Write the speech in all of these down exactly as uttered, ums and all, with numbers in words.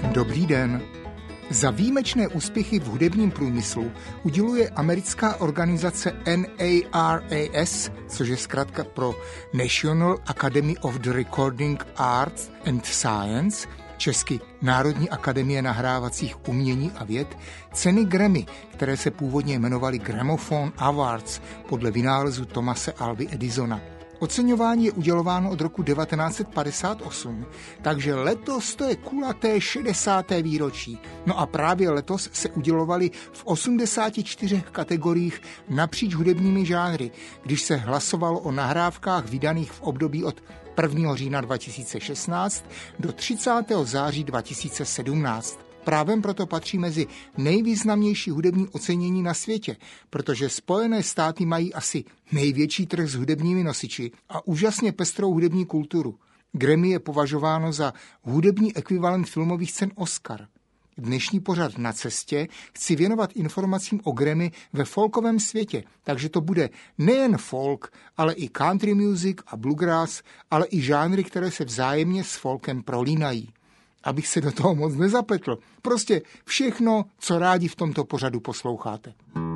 Dobrý den. Za výjimečné úspěchy v hudebním průmyslu uděluje americká organizace N A R A S, což je zkratka pro National Academy of the Recording Arts and Science, česky Národní akademie nahrávacích umění a věd, ceny Grammy, které se původně jmenovaly Gramophone Awards podle vynálezu Thomase Alvy Edisona. Oceňování je udělováno od roku devatenáct set padesát osm, takže letos to je kulaté šedesáté výročí. No a právě letos se udělovaly v osmdesáti čtyřech kategoriích napříč hudebními žánry, když se hlasovalo o nahrávkách vydaných v období od prvního října dva tisíce šestnáct do třicátého září dva tisíce sedmnáct. Právem proto patří mezi nejvýznamnější hudební ocenění na světě, protože Spojené státy mají asi největší trh s hudebními nosiči a úžasně pestrou hudební kulturu. Grammy je považováno za hudební ekvivalent filmových cen Oscar. Dnešní pořad Na cestě chci věnovat informacím o Grammy ve folkovém světě, takže to bude nejen folk, ale i country music a bluegrass, ale i žánry, které se vzájemně s folkem prolínají. Abych se do toho moc nezapletl. Prostě všechno, co rádi v tomto pořadu posloucháte.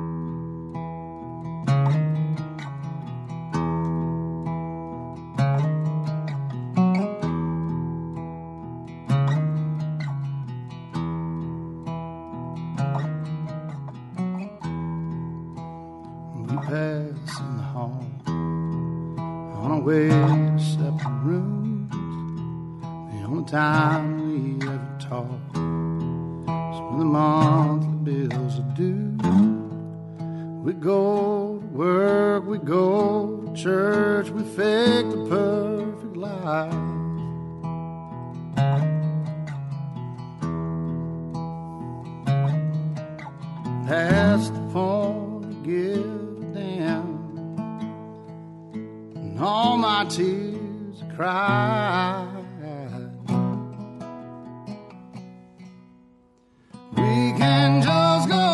We pass in the hall on our way to separate rooms. The only time we ever talk is when the monthly bills are due. We go to work, we go to church, we fake the perfect life. Past the point to give a damn, and all my tears cry. We can just go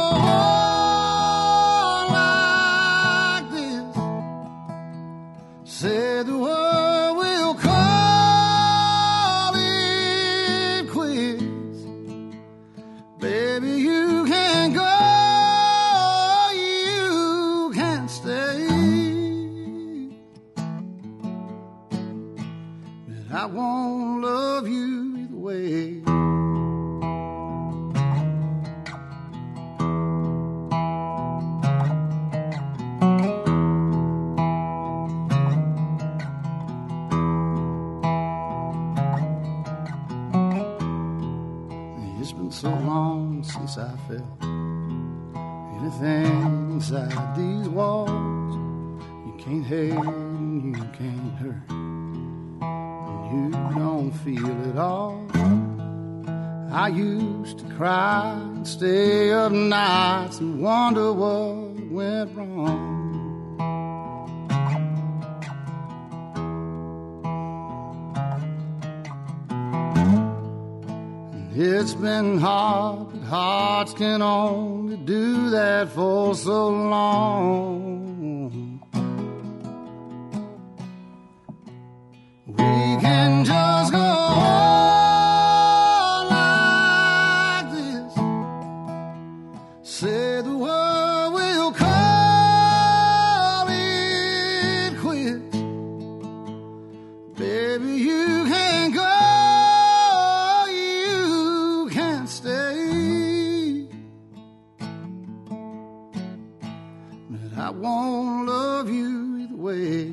on like this. Say the word, we'll call it quits. Baby, you can go, you can stay, but I won't love you either way. So long since I felt anything inside these walls. You can't hate and you can't hurt, and you don't feel it all. I used to cry and stay up nights and wonder what went wrong. It's been hard, but hearts can only do that for so long. We can just go on like this. Say the word, we'll call it quits. Baby, you can go, I won't love you either way.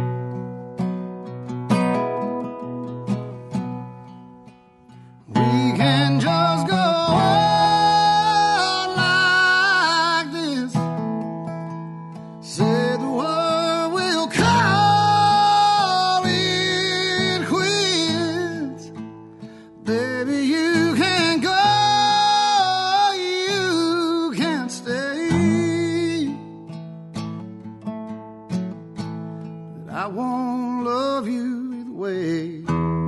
We I won't love you either way.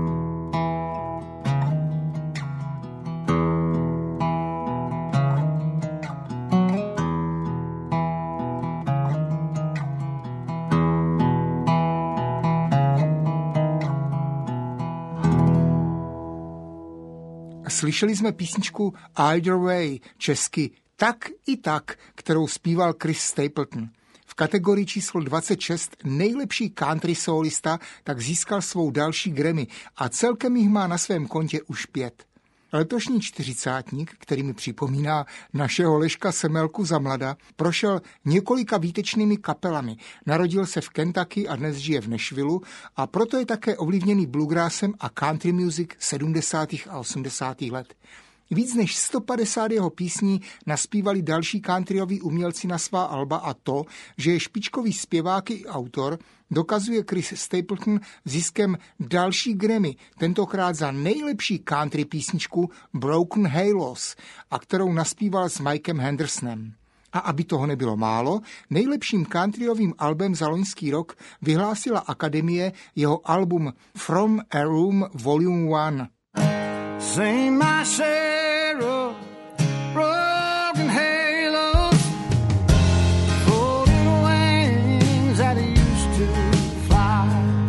Slyšeli jsme písničku Either Way, česky Tak i tak, kterou zpíval Chris Stapleton. V kategorii číslo dvacet šest nejlepší country solista tak získal svou další Grammy a celkem jich má na svém kontě už pět. Letošní čtyřicátník, který mi připomíná našeho Leška Semelku za mlada, prošel několika výtečnými kapelami, narodil se v Kentucky a dnes žije v Nashvillu a proto je také ovlivněný bluegrassem a country music sedmdesátých a osmdesátých let. Víc než sto padesát jeho písní naspívali další countryoví umělci na svá alba a to, že je špičkový zpěvák i autor, dokazuje Chris Stapleton ziskem další Grammy, tentokrát za nejlepší country písničku Broken Halos, a kterou naspíval s Mikem Hendersonem. A aby toho nebylo málo, nejlepším countryovým albem za loňský rok vyhlásila Akademie jeho album From a Room Volume one. Sing my share of broken halos, folded wings that used to fly.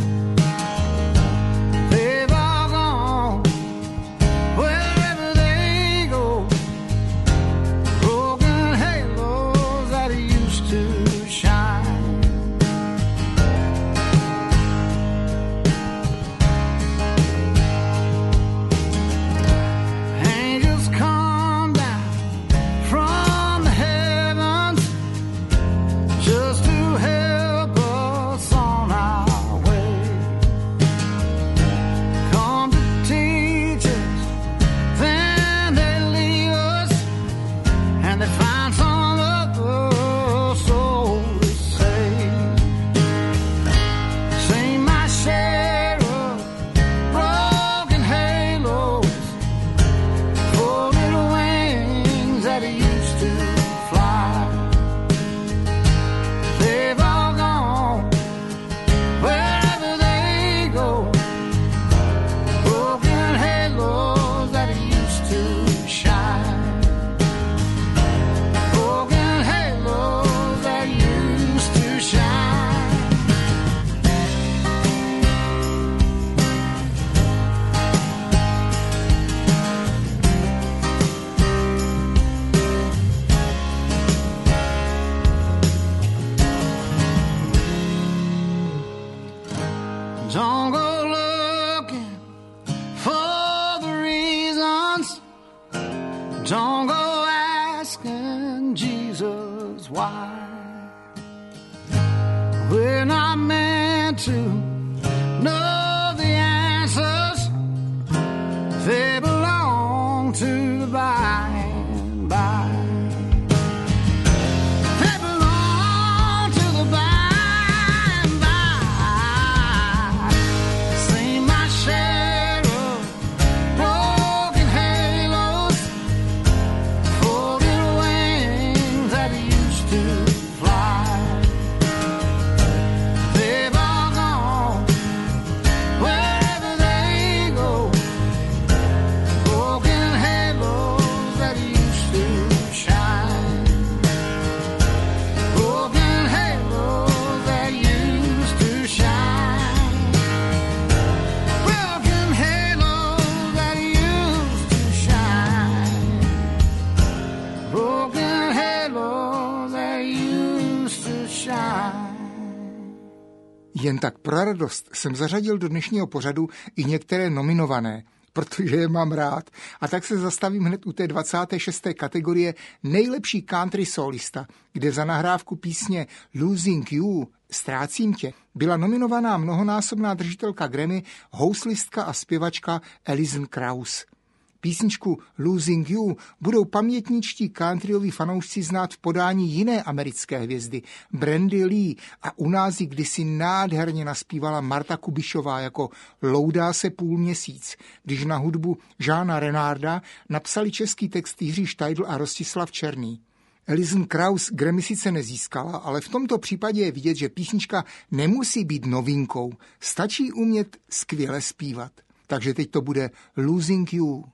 They've all gone wherever they go. Broken halos that used to shine. Don't go looking for the reasons. Don't go asking Jesus why. We're not meant to know the answers. They belong to the by and by. Jen tak pro radost jsem zařadil do dnešního pořadu i některé nominované, protože je mám rád, a tak se zastavím hned u té dvacáté šesté kategorie nejlepší country solista, kde za nahrávku písně Losing You, Ztrácím tě, byla nominovaná mnohonásobná držitelka Grammy, houslistka a zpěvačka Alison Krauss. Písničku Losing You budou pamětničtí countryoví fanoušci znát v podání jiné americké hvězdy, Brandy Lee, a u nás ji kdysi nádherně naspívala Marta Kubišová jako Loudá se půl měsíc, když na hudbu Žána Renarda napsali český text Jiří Štajdl a Rostislav Černý. Alison Krauss Grammy sice nezískala, ale v tomto případě je vidět, že písnička nemusí být novinkou, stačí umět skvěle zpívat. Takže teď to bude Losing You.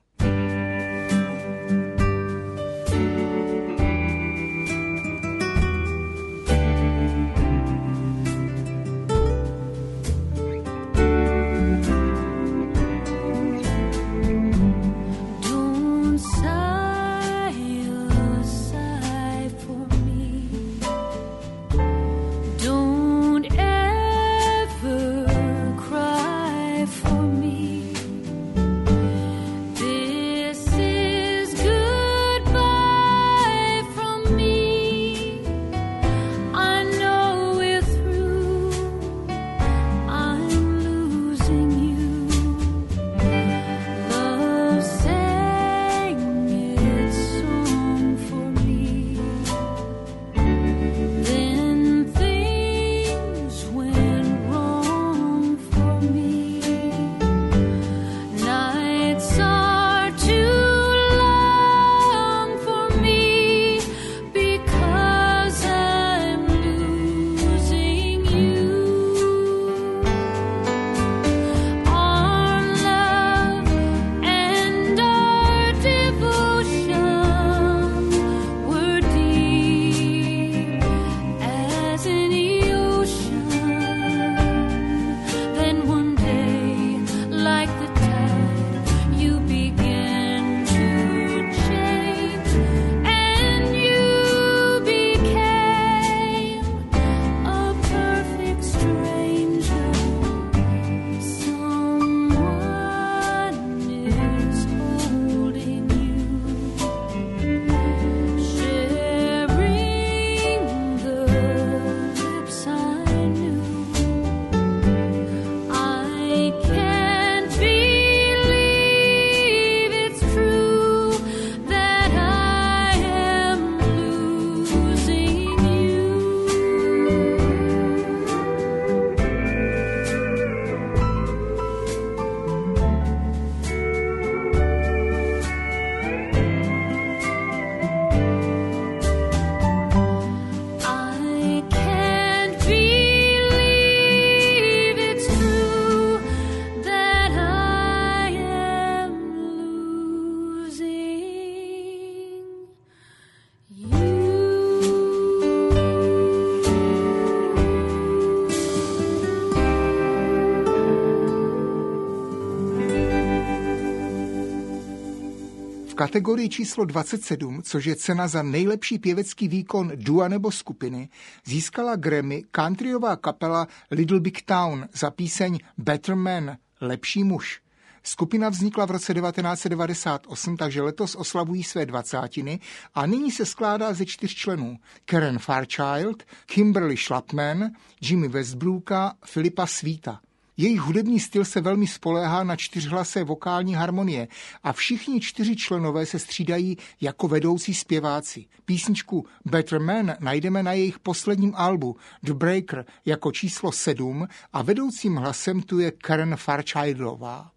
V kategorii číslo dvacet sedm, což je cena za nejlepší pěvecký výkon dua nebo skupiny, získala Grammy countryová kapela Little Big Town za píseň Better Man, lepší muž. Skupina vznikla v roce devatenáct set devadesát osm, takže letos oslavují své dvacátiny a nyní se skládá ze čtyř členů. Karen Fairchild, Kimberly Schlapman, Jimmy Westbrooka, Filipa Sweeta. Jejich hudební styl se velmi spoléhá na čtyřhlasé vokální harmonie a všichni čtyři členové se střídají jako vedoucí zpěváci. Písničku Better Man najdeme na jejich posledním albu The Breaker jako číslo sedm a vedoucím hlasem tu je Karen Fairchildová.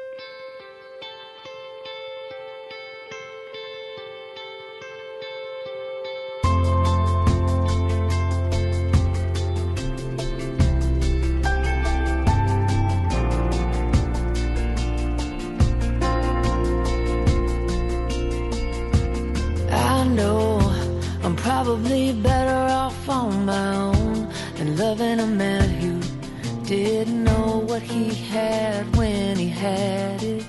Probably better off on my own than loving a man who didn't know what he had when he had it.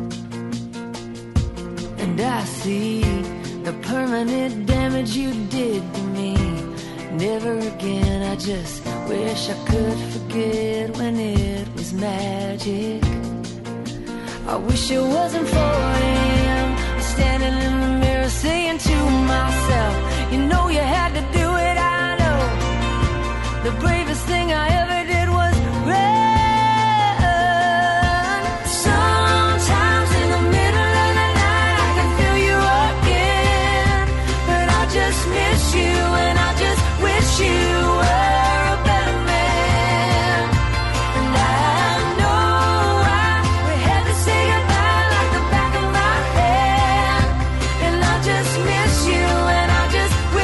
And I see the permanent damage you did to me. Never again, I just wish I could forget when it was magic. I wish it wasn't for him, standing in the mirror saying to myself, you know you had to do it, I know. The bravest thing I ever did was run. Sometimes in the middle of the night I can feel you again, but I just miss you and I just wish you were a better man. And I know I we had to say goodbye like the back of my hand, and I just miss you and I just wish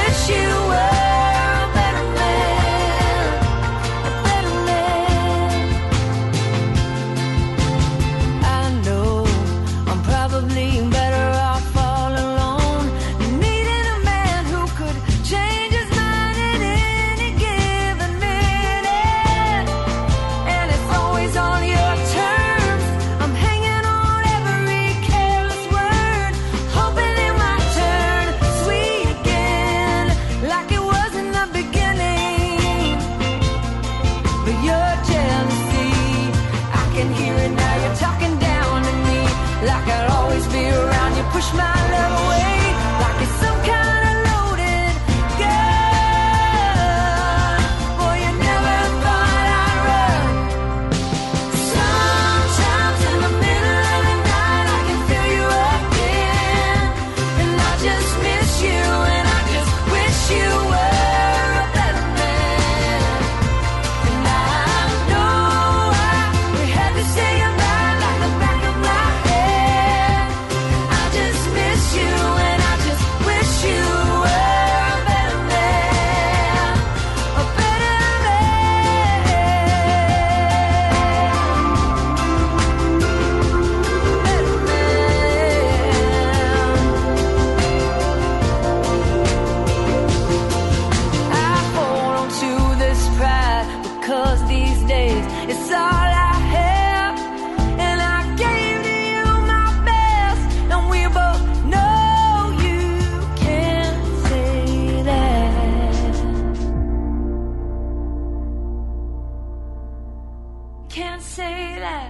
can't say that.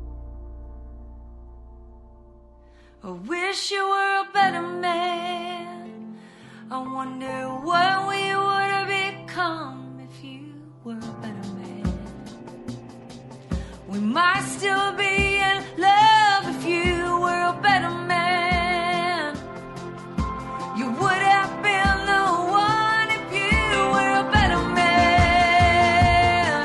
I wish you were a better man. I wonder what we would have become if you were a better man. We might still be in love if you were a better man. You would have been the one if you were a better man.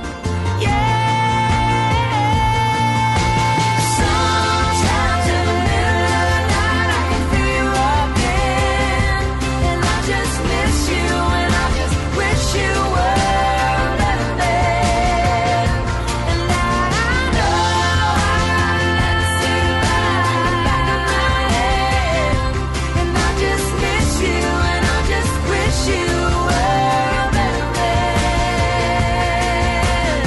Yeah. Sometimes in the middle of the night I can feel you again, and I just miss you, and I just wish you were a better man. And that I know I can see the back of my head, and I just miss you, and I just wish you were a better man.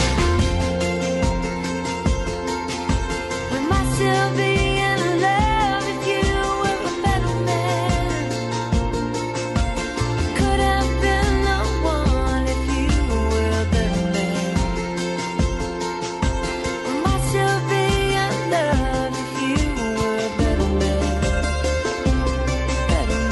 We might still be in love if you were a better man. Could have been the one if you were a better man. We might still be in love if you were a better man. Better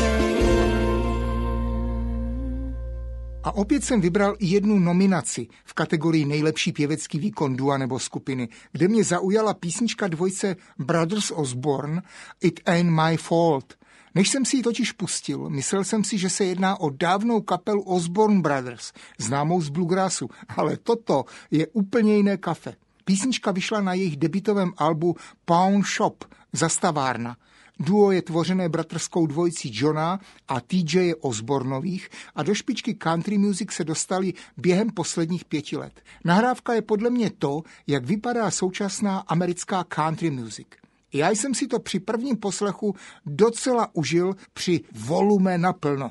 man. A opět jsem vybral i jednu nominaci v kategorii nejlepší pěvecký výkon dua nebo skupiny, kde mě zaujala písnička dvojce Brothers Osborne It Ain't My Fault. Než jsem si ji totiž pustil, myslel jsem si, že se jedná o dávnou kapelu Osborne Brothers, známou z bluegrassu, ale toto je úplně jiné kafe. Písnička vyšla na jejich debutovém albu Pawn Shop, Zastavárna. Duo je tvořené bratrskou dvojicí Johna a T J Osbornových a do špičky country music se dostali během posledních pěti let. Nahrávka je podle mě to, jak vypadá současná americká country music. Já jsem si to při prvním poslechu docela užil při volume naplno.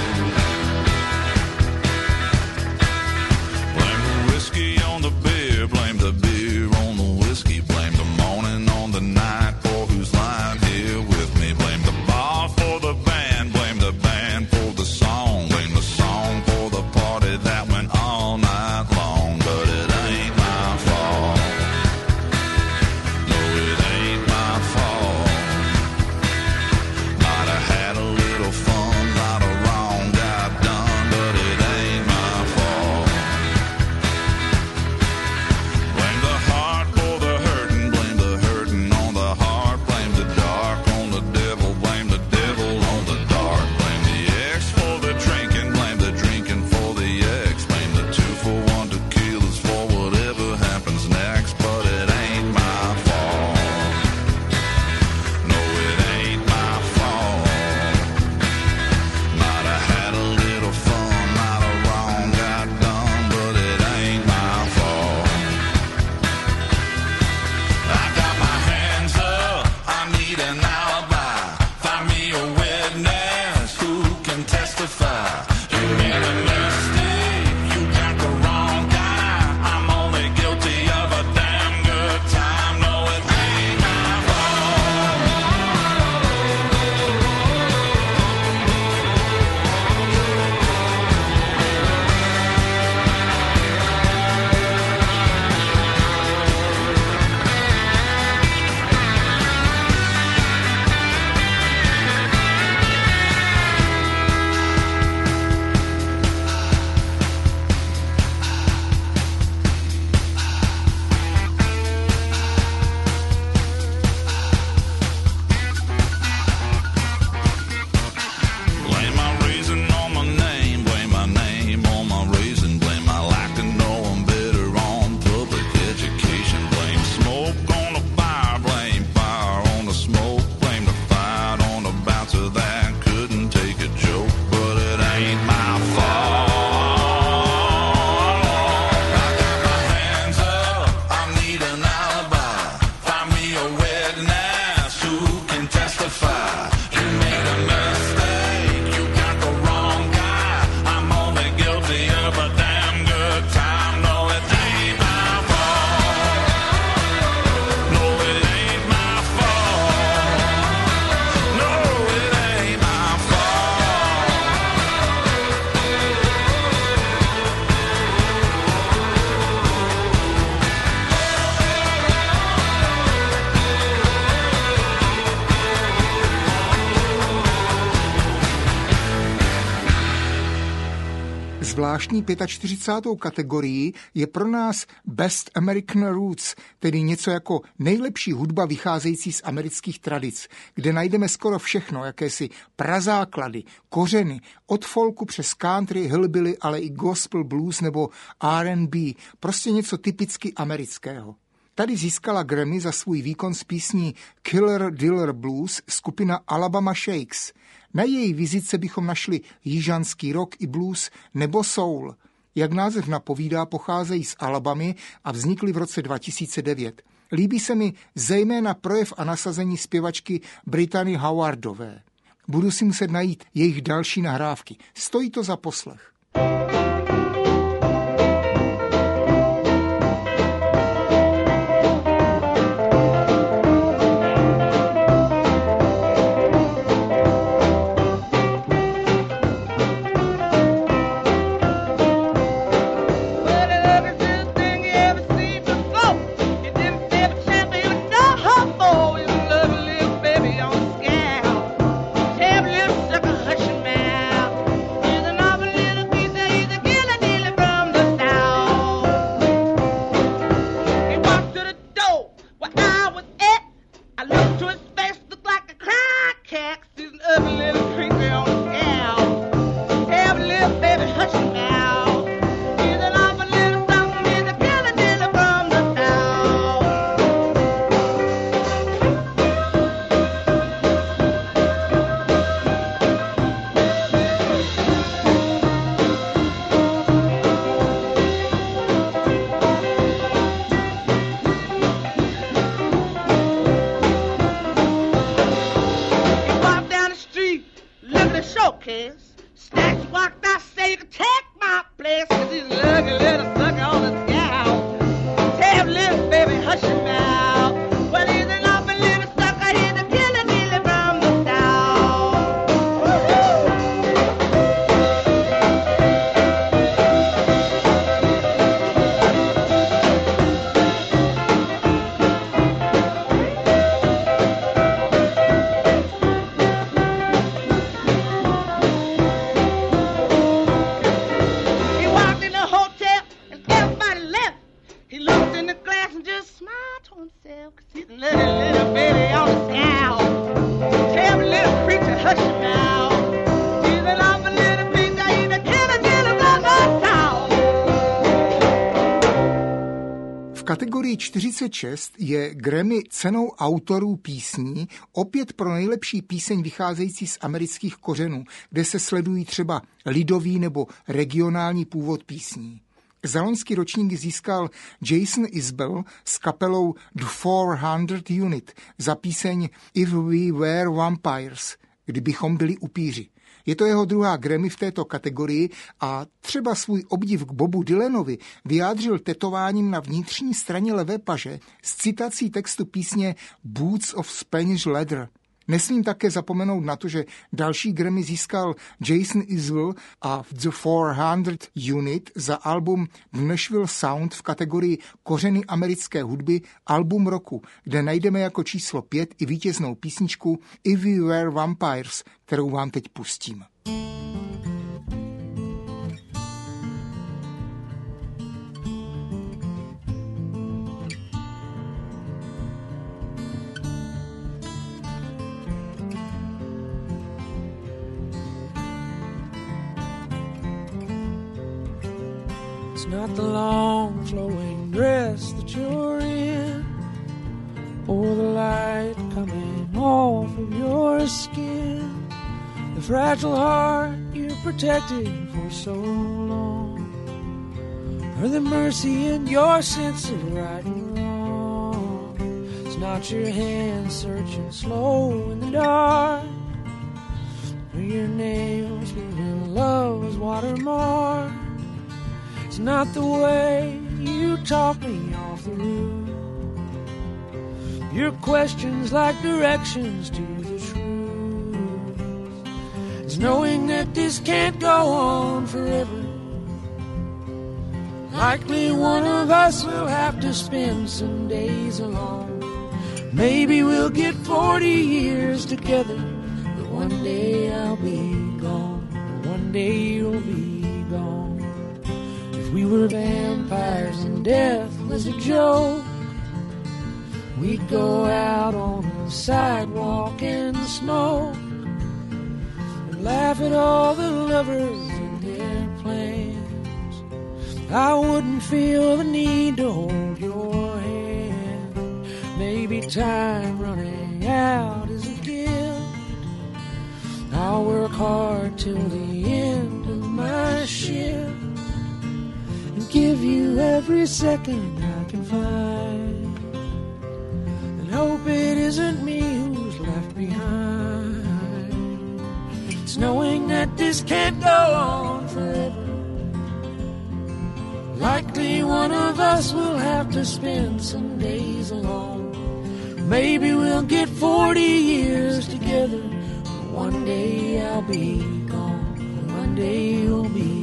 Whiskey on the bed, Zvláštní čtyřicátou pátou kategorii je pro nás Best American Roots, tedy něco jako nejlepší hudba vycházející z amerických tradic, kde najdeme skoro všechno, jakési prazáklady, kořeny, od folku přes country, hillbilly, ale i gospel, blues nebo R and B, prostě něco typicky amerického. Tady získala Grammy za svůj výkon z písní Killer Diller Blues skupina Alabama Shakes. Na její vizitce bychom našli jižanský rock i blues nebo soul. Jak název napovídá, pocházejí z Alabamy a vznikly v roce dva tisíce devět. Líbí se mi zejména projev a nasazení zpěvačky Brittany Howardové. Budu si muset najít jejich další nahrávky. Stojí to za poslech. V kategorii čtyřicet šest je Grammy cenou autorů písní opět pro nejlepší píseň vycházející z amerických kořenů, kde se sledují třeba lidový nebo regionální původ písní. Za loňský ročník získal Jason Isbell s kapelou The four hundred Unit za píseň If We Were Vampires, kdybychom byli upíři. Je to jeho druhá Grammy v této kategorii a třeba svůj obdiv k Bobu Dylanovi vyjádřil tetováním na vnitřní straně levé paže s citací textu písně Boots of Spanish Leather. Nesmím také zapomenout na to, že další Grammy získal Jason Isbell a The four hundred Unit za album Nashville Sound v kategorii Kořeny americké hudby album roku, kde najdeme jako číslo pět i vítěznou písničku If We Were Vampires, kterou vám teď pustím. It's not the long flowing dress that you're in, or the light coming off of your skin, the fragile heart you protected for so long, or the mercy in your sense of right and wrong. It's not your hand searching slow in the dark, or your nails leaving love's watermark. It's not the way you talk me off the roof, your questions like directions to the truth. It's knowing that this can't go on forever. Likely one of us will have to spend some days alone. Maybe we'll get forty years together, but one day I'll be gone. One day you'll be gone. we were vampires and death was a joke. We'd go out on the sidewalk in the smoke and laugh at all the lovers and their plans. I wouldn't feel the need to hold your hand. Maybe time running out is a gift. I'll work hard till the end of my shift and give you every second I can find. Hope it isn't me who's left behind. It's knowing that this can't go on forever. Likely one of us will have to spend some days alone. Maybe we'll get forty years together. One day I'll be gone. One day you'll be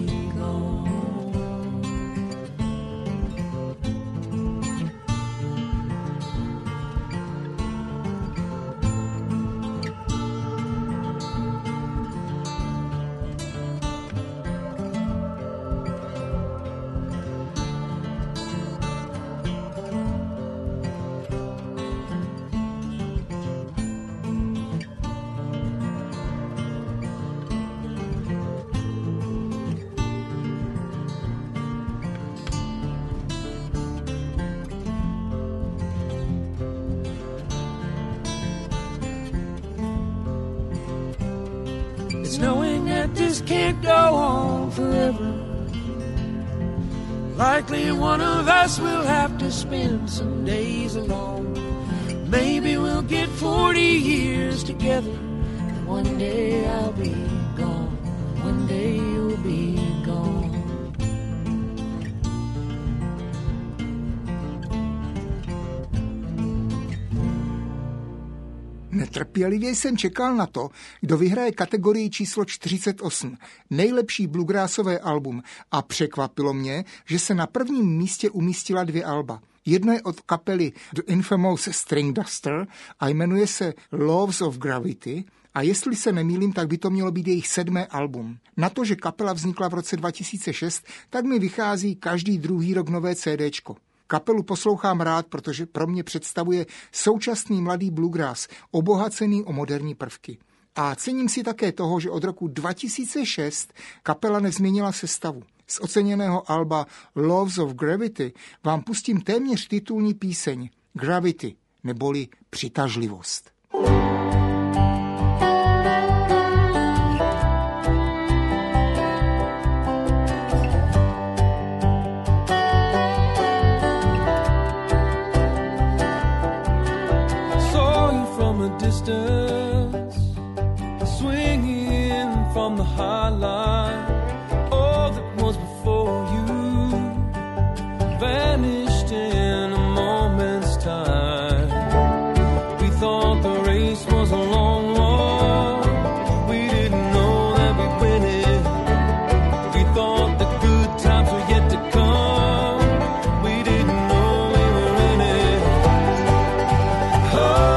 knowing that this can't go on forever. Likely one of us will have to spend some days alone. Maybe we'll get forty years together. One day I'll be gone. One day you'll be gone. Netrpělivě jsem čekal na to, kdo vyhraje kategorii číslo čtyřicet osm, nejlepší bluegrassové album, a překvapilo mě, že se na prvním místě umístila dvě alba. Jedno je od kapely The Infamous String Duster a jmenuje se Laws of Gravity, a jestli se nemýlím, tak by to mělo být jejich sedmé album. Na to, že kapela vznikla v roce dva tisíce šest, tak mi vychází každý druhý rok nové CDčko. Kapelu poslouchám rád, protože pro mě představuje současný mladý bluegrass, obohacený o moderní prvky. A cením si také toho, že od roku dva tisíce šest kapela nezměnila sestavu. Z oceněného alba Laws of Gravity vám pustím téměř titulní píseň Gravity, neboli přitažlivost. Distance, swinging from the high line, all that was before you vanished in a moment's time. We thought the race was a long one, we didn't know that we'd win it. We thought the good times were yet to come, we didn't know we were in it. Oh,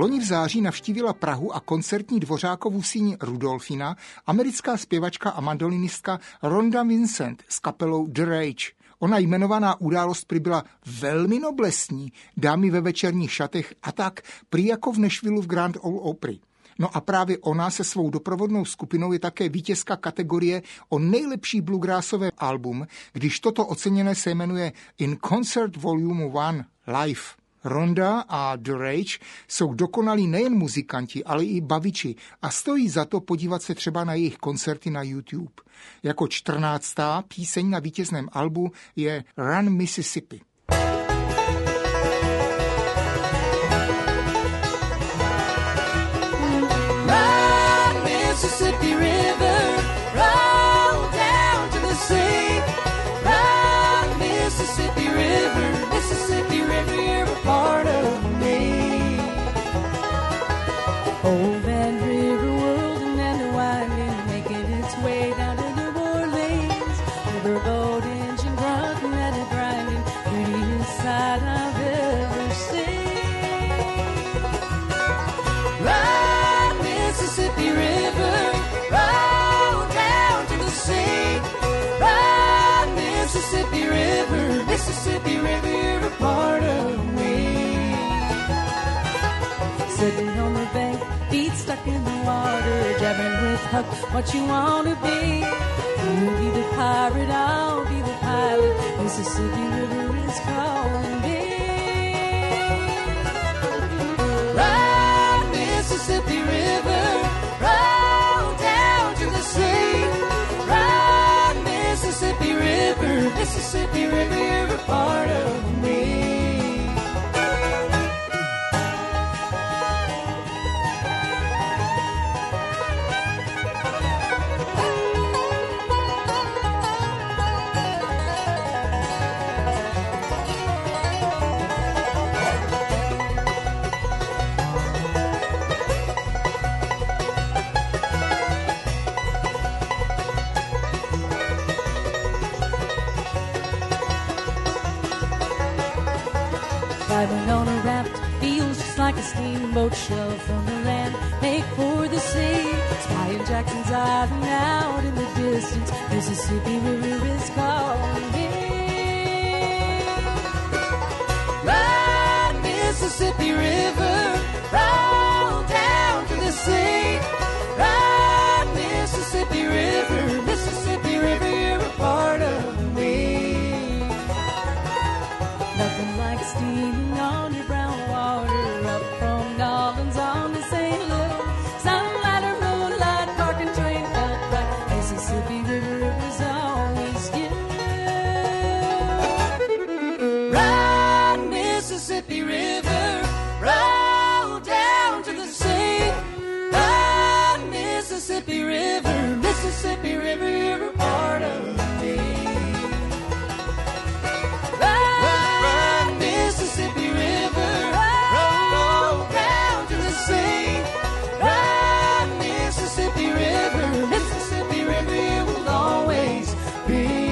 Loni v září navštívila Prahu a koncertní Dvořákovu síň Rudolfina americká zpěvačka a mandolinistka Rhonda Vincent s kapelou The Rage. Ona jmenovaná událost prý byla velmi noblesní, dámy ve večerních šatech a tak prý jako v Nashvillu v Grand Ole Opry. No a právě ona se svou doprovodnou skupinou je také vítězka kategorie o nejlepší bluegrassové album, když toto oceněné se jmenuje In Concert Volume one Live. Rhonda a The Rage jsou dokonalí nejen muzikanti, ale i baviči a stojí za to podívat se třeba na jejich koncerty na YouTube. Jako čtrnáctá píseň na vítězném albu je Run Mississippi. Run, Mississippi River, roll down to the sea. Run, Mississippi River, Mississippi River, you're a part of me. Old Van River whirling and winding, making its way down to New Orleans. Riverboat engine grunting and grinding, prettiest sight I've ever seen. Run, Mississippi River, roll down to the sea. Run, Mississippi River, Mississippi River, you're a part of me. Sitting on the bank, feet stuck in the water, jabbing with Huck, what you wanna be. You'll be the pirate, I'll be the pilot, Mississippi River is calling me. Run, Mississippi River, roll down to the sea. Run, Mississippi River, Mississippi River, you're a part of me. Driving on a raft feels just like a steamboat shell from the land, make for the sea. Spying Jackson's Island out in the distance, Mississippi River is calling me. Run, Mississippi River, roll down to the sea. Run, Mississippi River, Mississippi River, you're a part of me. Nothing like steaming on your brown water up from Nolens on to Saint Louis. Sunlight or moonlight, parking train felt right. Mississippi River was always you. Run, Mississippi River, roll down to the sea. Run, Mississippi River, Mississippi River, you're a part of me. Run, Mississippi River, roll down to the sea. Run, Mississippi River, Mississippi River, you will always be.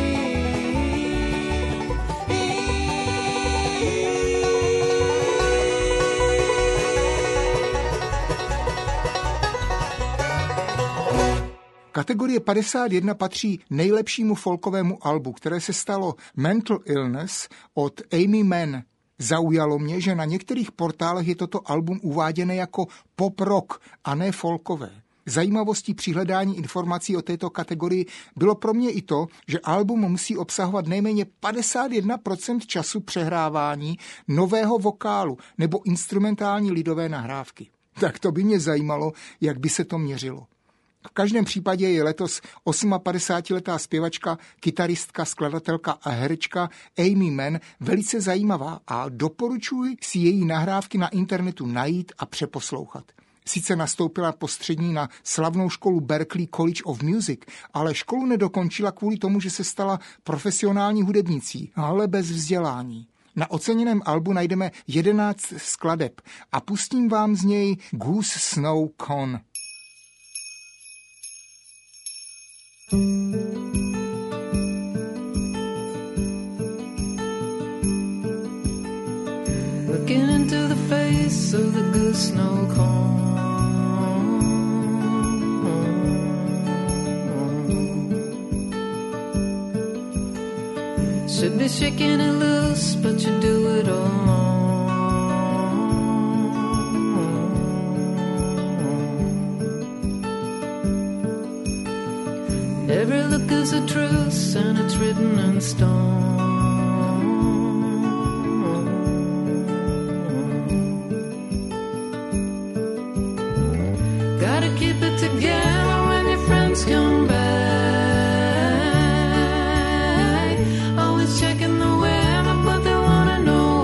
Kategorie padesát jedna patří nejlepšímu folkovému albu, které se stalo Mental Illness od Amy Mann. Zaujalo mě, že na některých portálech je toto album uváděné jako pop rock a ne folkové. Zajímavostí při hledání informací o této kategorii bylo pro mě i to, že album musí obsahovat nejméně padesát jedna procent času přehrávání nového vokálu nebo instrumentální lidové nahrávky. Tak to by mě zajímalo, jak by se to měřilo. V každém případě je letos osmapadesátiletá zpěvačka, kytaristka, skladatelka a herečka Amy Mann velice zajímavá a doporučuji si její nahrávky na internetu najít a přeposlouchat. Sice nastoupila postřední na slavnou školu Berklee College of Music, ale školu nedokončila kvůli tomu, že se stala profesionální hudebnicí, ale bez vzdělání. Na oceněném albu najdeme jedenáct skladeb a pustím vám z něj Goose Snow Cone. Looking into the face of the good snow cone. Should be shaking it loose, but you do it alone. Every look is a truce, and it's written in stone. Gotta keep it together when your friends come back. Checking the weather, but they wanna know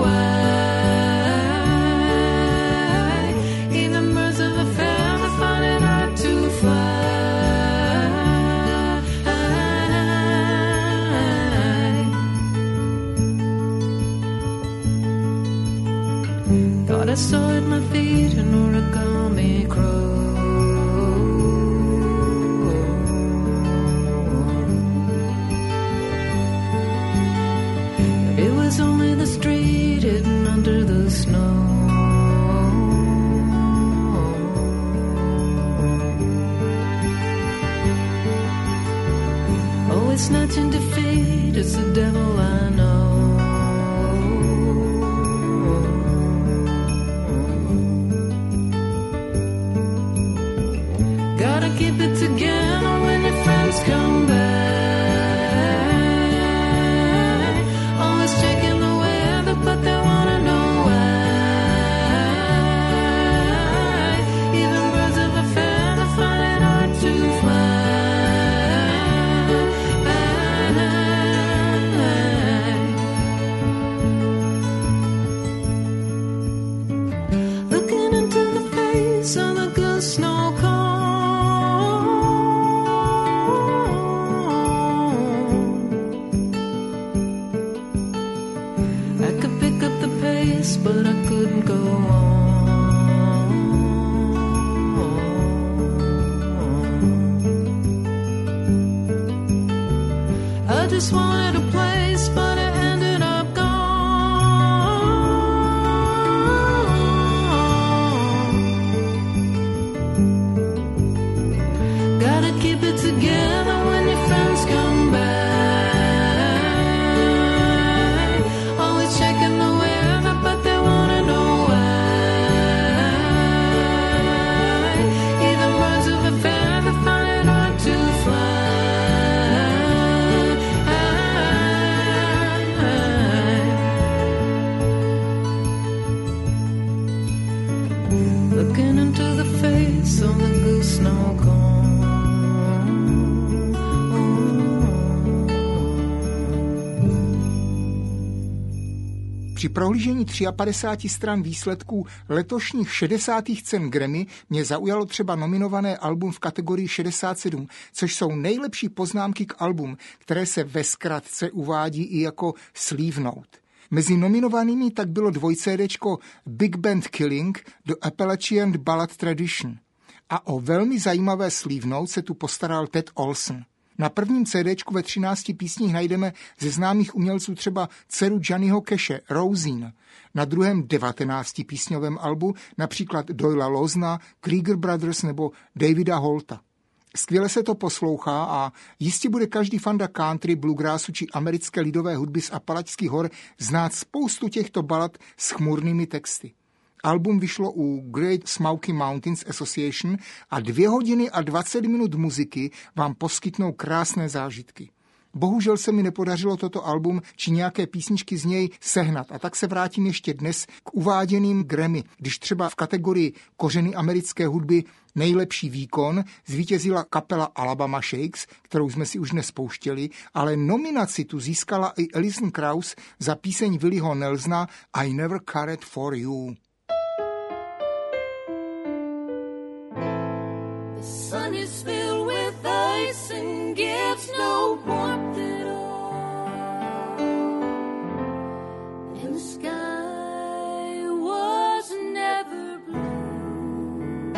why. Even birds of a feather find it hard to fly. Thought I saw at my feet an origami crow. Only the street hidden under the snow. Always snatching defeat, it's the devil I know. Gotta keep it together when your friends come back. But they wanna know why. Even birds of a feather find it hard to fly. Looking into the face of the good snow cone. But I couldn't go on. I just wanted a place, but I ended up gone. Gotta keep it together when your friends come back. Always checking the but they wanna know why. Even birds of a feather find it hard to fly. Looking into the face of the goose snow cone. Při prohlížení padesát tři stran výsledků letošních šedesátých cen Grammy mě zaujalo třeba nominované album v kategorii šedesát sedm, což jsou nejlepší poznámky k album, které se ve zkratce uvádí i jako sleeve note. Mezi nominovanými tak bylo dvojcédečko Big Band Killing The Appalachian Ballad Tradition. A o velmi zajímavé sleeve note se tu postaral Ted Olson. Na prvním cédéčku ve třinácti písních najdeme ze známých umělců třeba dceru Johnnyho Cashe, Rosin. Na druhém devatenáctipísňovém albu například Doyla Lozna, Krieger Brothers nebo Davida Holta. Skvěle se to poslouchá a jistě bude každý fanda country, bluegrassu či americké lidové hudby z Apalačských hor znát spoustu těchto balad s chmurnými texty. Album vyšlo u Great Smoky Mountains Association a dvě hodiny a dvacet minut muziky vám poskytnou krásné zážitky. Bohužel se mi nepodařilo toto album či nějaké písničky z něj sehnat a tak se vrátím ještě dnes k uváděným Grammy, když třeba v kategorii kořeny americké hudby nejlepší výkon zvítězila kapela Alabama Shakes, kterou jsme si už dnes pouštěli, ale nominaci tu získala i Alison Krauss za píseň Williho Nelsona I Never Cared for You. The sun is filled with ice and gives no warmth at all. And the sky was never blue.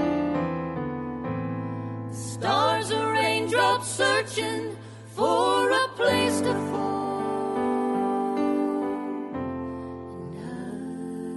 The stars are raindrops searching for a place to fall. And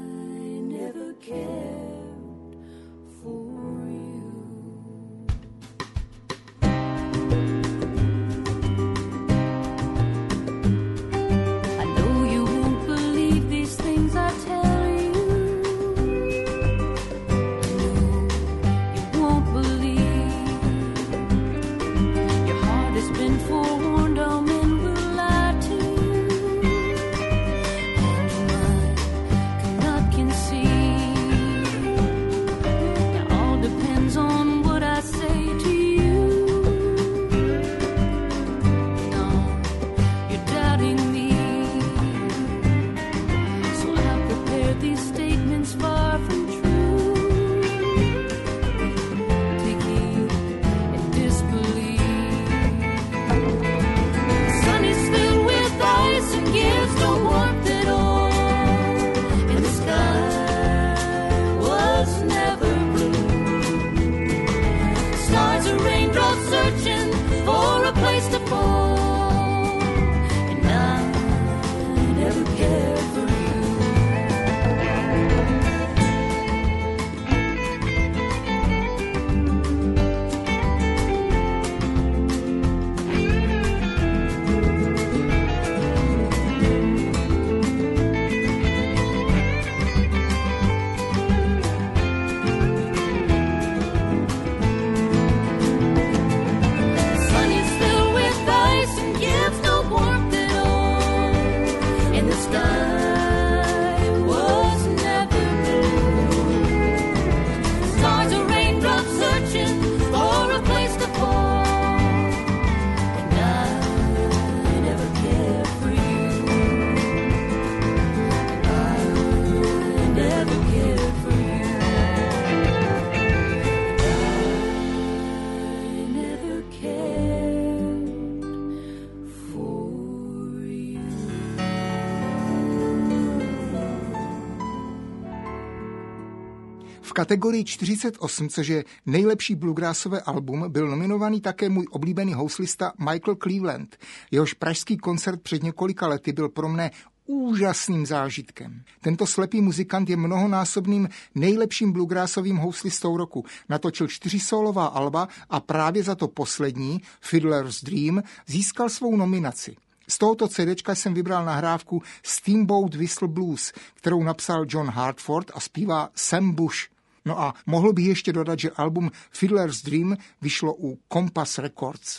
these statements far from true. Take heed and disbelieve. The sun is filled with ice and gives no warmth at all. And the sky was never blue. Stars are raindrops searching for a place to fall. And I never cared for you. Sun is filled with ice and gives no warmth at all. And the sky was never blue. Stars are raindrops searching for a place to fall. And I never cared for you. I never cared for you. I never cared for you. V kategorii čtyřicet osm, což je nejlepší bluegrassové album, byl nominovaný také můj oblíbený houslista Michael Cleveland. Jehož pražský koncert před několika lety byl pro mne úžasným zážitkem. Tento slepý muzikant je mnohonásobným nejlepším bluegrassovým houslistou roku. Natočil čtyři sólová alba a právě za to poslední, Fiddler's Dream, získal svou nominaci. Z tohoto CDčka jsem vybral nahrávku Steamboat Whistle Blues, kterou napsal John Hartford a zpívá Sam Bush. No a mohl bych ještě dodat, že album Fiddler's Dream vyšlo u Compass Records.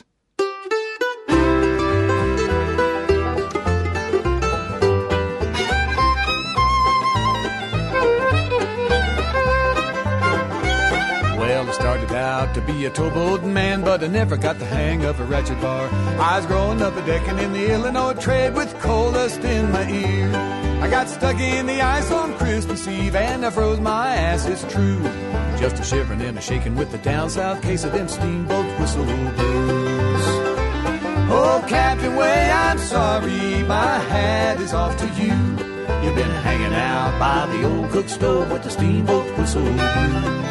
Well, I started out to be a towboat man, but I never got the hang of a ratchet bar. I was growing up a decking in the Illinois trade with coal dust in my ear. I got stuck in the ice on Christmas Eve and I froze my ass, it's true. Just a shivering and a shaking with the down south case of them steamboat whistle blues. Oh, Captain Way, I'm sorry, my hat is off to you. You've been hanging out by the old cook stove with the steamboat whistle blues.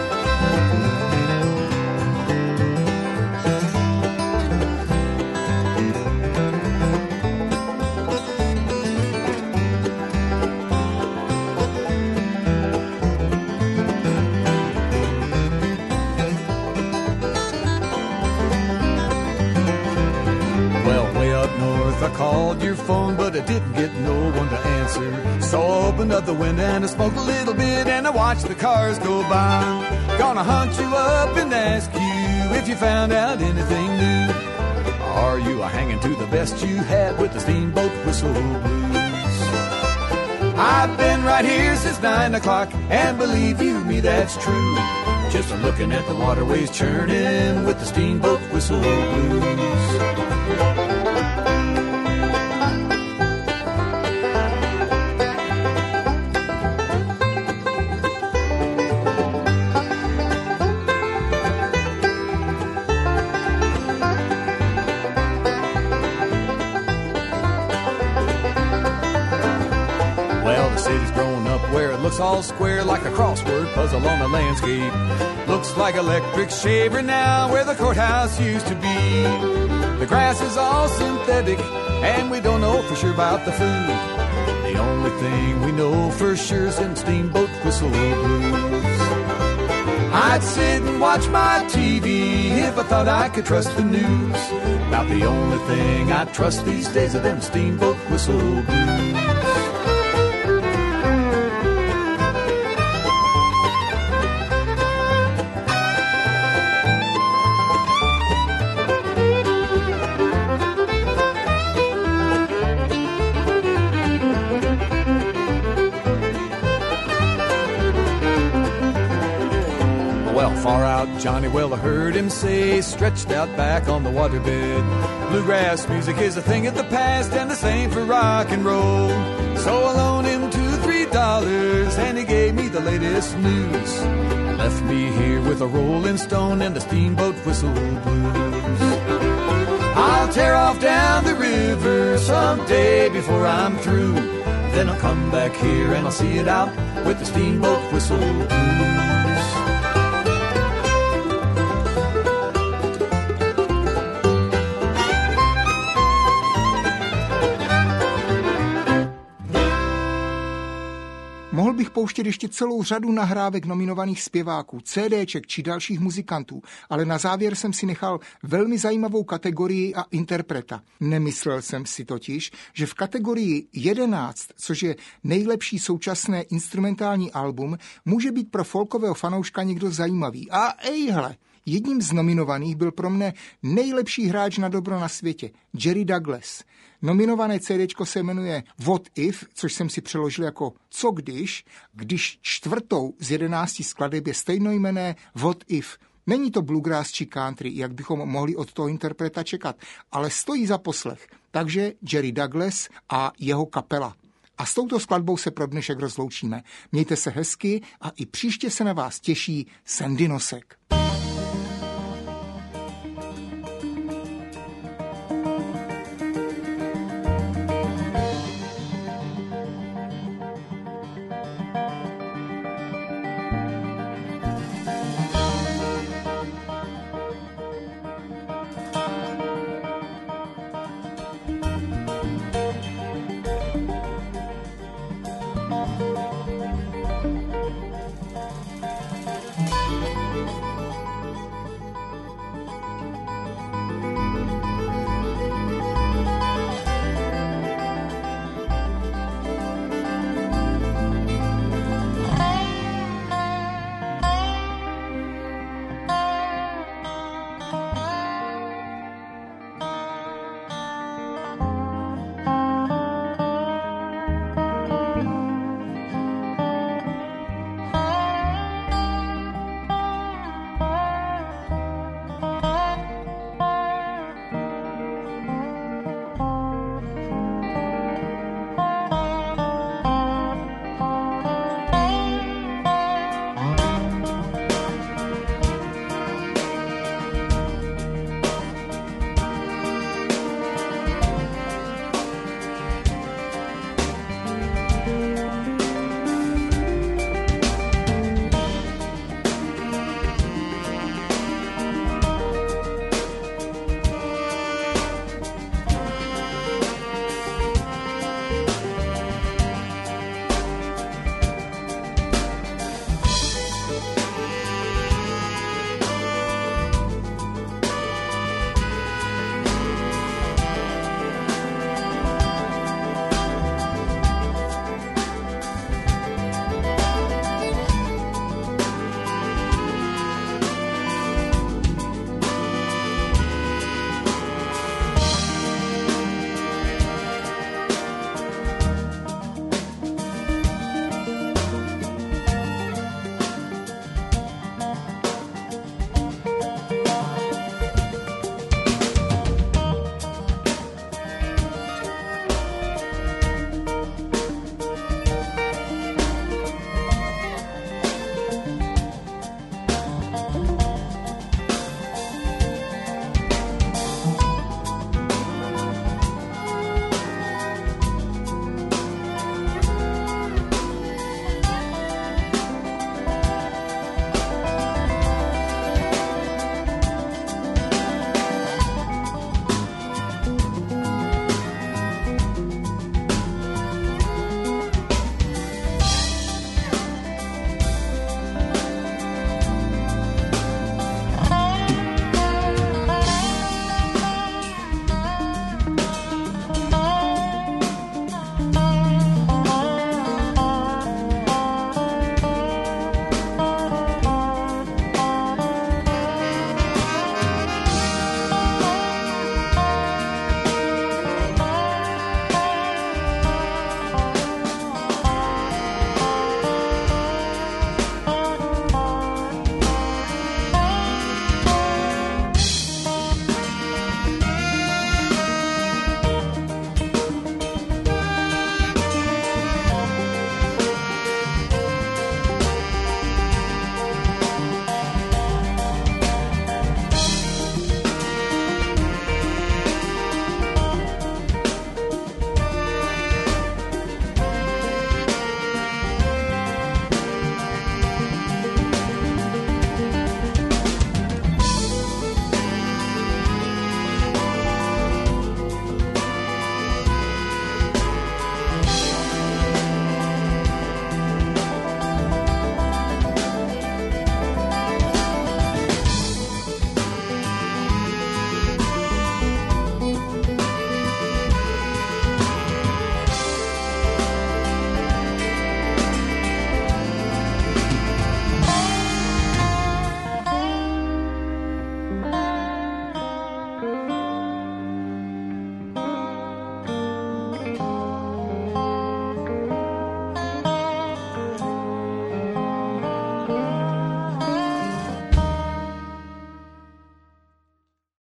I called your phone, but I didn't get no one to answer. So I opened up the window and I smoked a little bit and I watched the cars go by. Gonna hunt you up and ask you if you found out anything new. Are you a hanging to the best you had with the steamboat whistle blues? I've been right here since nine o'clock, and believe you me, that's true. Just a looking at the waterways churning with the steamboat whistle blues. Looks all square like a crossword puzzle on a landscape. Looks like electric shaver now where the courthouse used to be. The grass is all synthetic and we don't know for sure about the food. The only thing we know for sure is them steamboat whistle blues. I'd sit and watch my T V if I thought I could trust the news. About the only thing I trust these days are them steamboat whistle blues. Far out, Johnny, well, I heard him say, stretched out back on the waterbed. Bluegrass music is a thing of the past and the same for rock and roll. So I loaned him two, three dollars the latest news. Left me here with a Rolling Stone and the steamboat whistle blues. I'll tear off down the river someday before I'm through. Then I'll come back here and I'll see it out with the steamboat whistle blues. Mohl bych pouštět ještě celou řadu nahrávek nominovaných zpěváků, CDček či dalších muzikantů, ale na závěr jsem si nechal velmi zajímavou kategorii a interpreta. Nemyslel jsem si totiž, že v kategorii jedenáct, což je nejlepší současné instrumentální album, může být pro folkového fanouška někdo zajímavý. A ejhle! Jedním z nominovaných byl pro mne nejlepší hráč na dobro na světě, Jerry Douglas. Nominované CDčko se jmenuje What If, což jsem si přeložil jako Co když, když čtvrtou z jedenácti skladeb je stejnojmenné What If. Není to bluegrass či country, jak bychom mohli od toho interpreta čekat, ale stojí za poslech. Takže Jerry Douglas a jeho kapela. A s touto skladbou se pro dnešek rozloučíme. Mějte se hezky a i příště se na vás těší Sandy Nosek.